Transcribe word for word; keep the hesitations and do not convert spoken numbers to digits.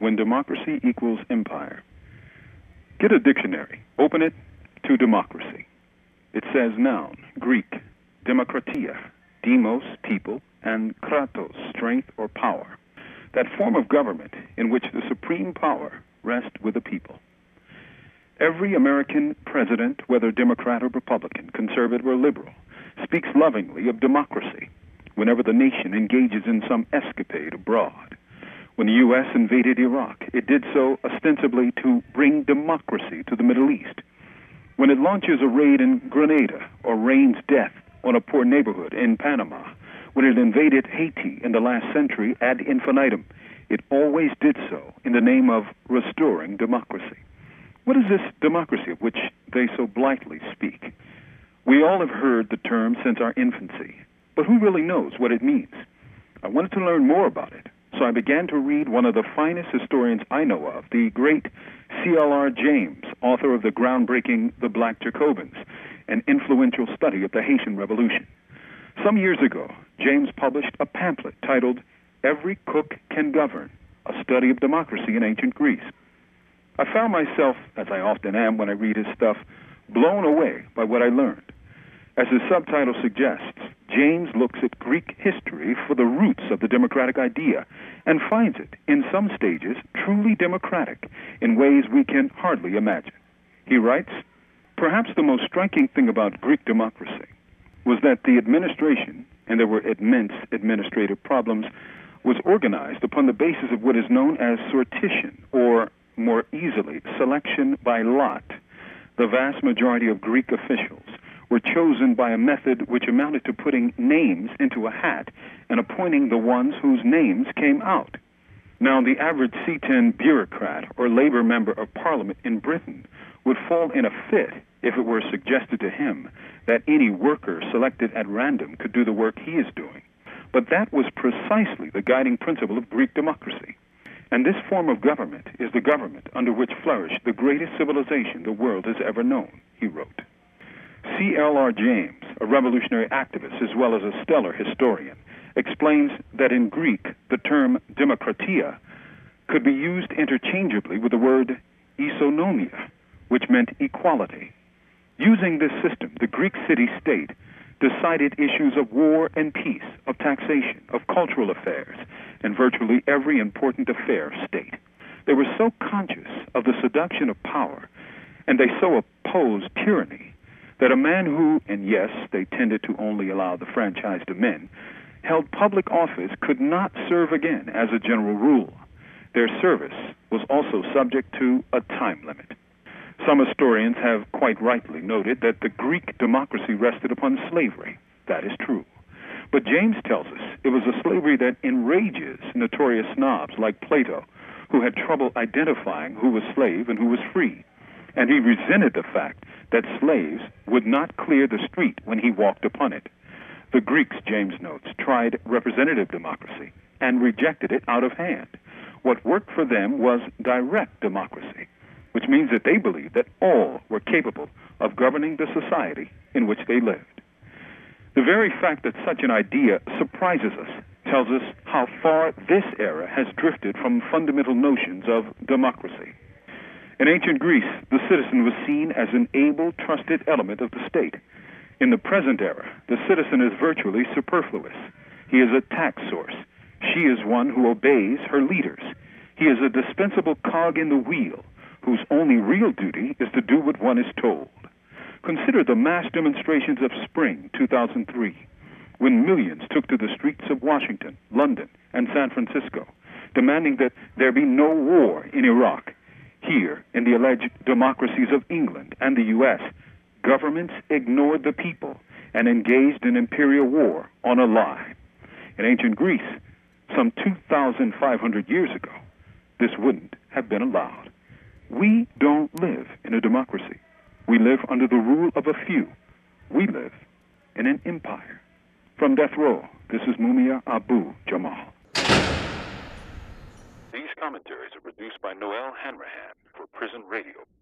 when democracy equals empire. Get a dictionary, open it to democracy. It says noun, Greek, demokratia, demos, people, and kratos, strength or power. That form of government in which the supreme power rests with the people. Every American president, whether Democrat or Republican, conservative or liberal, speaks lovingly of democracy whenever the nation engages in some escapade abroad. When the U S invaded Iraq, it did so ostensibly to bring democracy to the Middle East. When it launches a raid in Grenada or rains death on a poor neighborhood in Panama, when it invaded Haiti in the last century ad infinitum, it always did so in the name of restoring democracy. What is this democracy of which they so blithely speak? We all have heard the term since our infancy, but who really knows what it means? I wanted to learn more about it, so I began to read one of the finest historians I know of, the great C L R James, author of the groundbreaking The Black Jacobins, an influential study of the Haitian Revolution. Some years ago, James published a pamphlet titled Every Cook Can Govern, a study of democracy in ancient Greece. I found myself, as I often am when I read his stuff, blown away by what I learned. As his subtitle suggests, James looks at Greek history for the roots of the democratic idea and finds it, in some stages, truly democratic in ways we can hardly imagine. He writes, perhaps the most striking thing about Greek democracy was that the administration, and there were immense administrative problems, was organized upon the basis of what is known as sortition, or, more easily, selection by lot. The vast majority of Greek officials were chosen by a method which amounted to putting names into a hat and appointing the ones whose names came out. Now, the average C ten bureaucrat or labor member of parliament in Britain would fall in a fit if it were suggested to him that any worker selected at random could do the work he is doing. But that was precisely the guiding principle of Greek democracy. And this form of government is the government under which flourished the greatest civilization the world has ever known, he wrote. C L R James, a revolutionary activist as well as a stellar historian, explains that in Greek the term demokratia could be used interchangeably with the word isonomia, which meant equality. Using this system, the Greek city-state decided issues of war and peace, of taxation, of cultural affairs, and virtually every important affair of state. They were so conscious of the seduction of power, and they so opposed tyranny, that a man who, and yes, they tended to only allow the franchise to men, held public office could not serve again as a general rule. Their service was also subject to a time limit. Some historians have quite rightly noted that the Greek democracy rested upon slavery. That is true. But James tells us it was a slavery that enrages notorious snobs like Plato, who had trouble identifying who was slave and who was free. And he resented the fact that slaves would not clear the street when he walked upon it. The Greeks, James notes, tried representative democracy and rejected it out of hand. What worked for them was direct democracy, which means that they believed that all were capable of governing the society in which they lived. The very fact that such an idea surprises us tells us how far this era has drifted from fundamental notions of democracy. In ancient Greece, the citizen was seen as an able, trusted element of the state. In the present era, the citizen is virtually superfluous. He is a tax source. She is one who obeys her leaders. He is a dispensable cog in the wheel, whose only real duty is to do what one is told. Consider the mass demonstrations of spring two thousand three, when millions took to the streets of Washington, London, and San Francisco, demanding that there be no war in Iraq. Here, in the alleged democracies of England and the U S, governments ignored the people and engaged in imperial war on a lie. In ancient Greece, some two thousand five hundred years ago, this wouldn't have been allowed. We don't live in a democracy. We live under the rule of a few. We live in an empire. From Death Row, this is Mumia Abu Jamal. These commentaries are produced by Noel Hanrahan for Prison Radio.